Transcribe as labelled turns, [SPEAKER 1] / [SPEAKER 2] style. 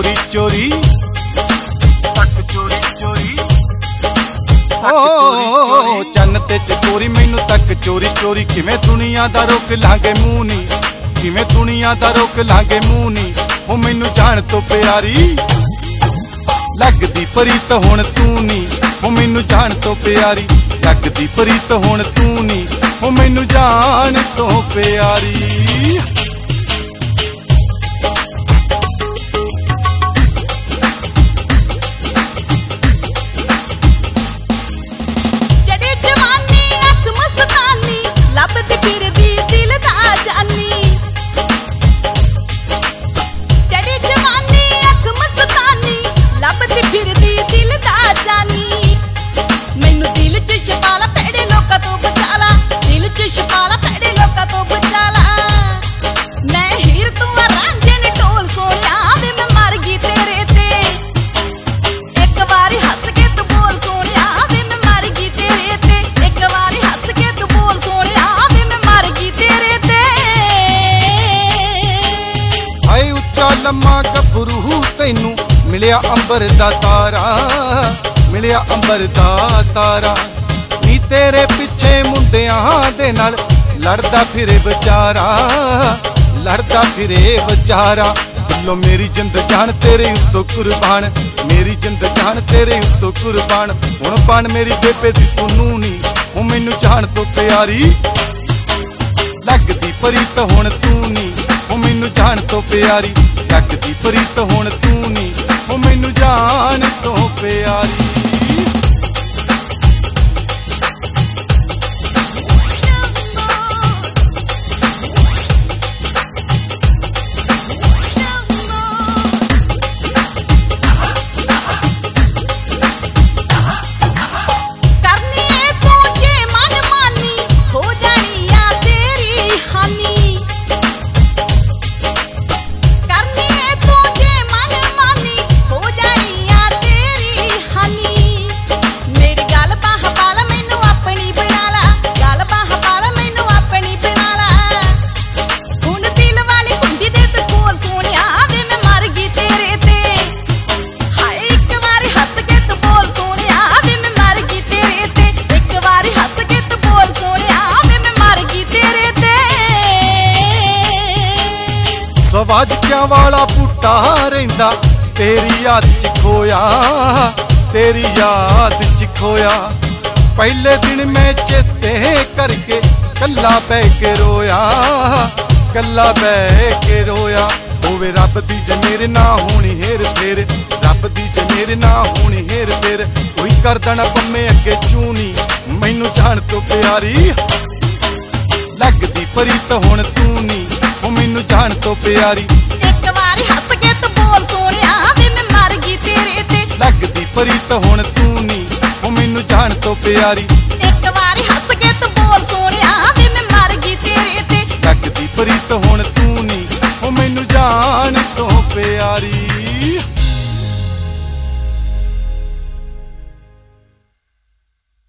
[SPEAKER 1] चोरी चोरी तक चोरी चोरी चन्न ते चकोरी मैनू तक चोरी चोरी किवें दुनिया दा रोक लांगे मूंह नी किवें दुनिया दा रोक लांगे मूंह नी ओ मैनू जान तो प्यारी लगदी प्रीत हुण तू नी ओ मैनू जान तो प्यारी लगदी प्रीत हुण तू नी ओ मैनू जान तो प्यारी लम्मा गभरू तैनू मिलिया अंबर दा तारा मिलिया अंबर दा तारा नी तेरे पिछे मुंडियां दे नाल लड़दा फिरे बेचारा लड़दा फिरे बेचारा दिलों मेरी जिंद जान तेरे उत्तों कुर्बान मेरी जिंद जान तेरे उत्तों कुर्बान हुण पान मेरी बेबे दी तू नूनी ओ मैनू जान तो प्यारी लगदी प्रीत हुण तू नी ओ मैनू जान तो प्यारी लगदी प्रीत हुण तू नी ओ मैनू जान तो प्यारी सवाज क्या वाला बूटा रहिंदा तेरी याद च खोया तेरी याद च खोया पहले दिन मैं चेते करके कल्ला बह के रोया कल्ला बह के रोया होवे रब दी जे मेरे ना होनी हेर फेर रब दी जे मेरे ना होनी हेर फेर कोई कर देना पम्मे अगे चूनी मैनू जान तो प्यारी लगदी प्रीत हुण तू नी ओ मैनू जान तो प्यारी
[SPEAKER 2] एक बारी हस के तू बोल सोनिया वे मैं मर गई तेरे ते
[SPEAKER 1] लगदी प्रीत हुण तू नी ओ मैनू जान तो प्यारी
[SPEAKER 2] एक बारी हस के तू बोल सोनिया वे मैं मर गई तेरे ते
[SPEAKER 1] लगदी प्रीत हुण तू नी ओ मैनू जान तो प्यारी।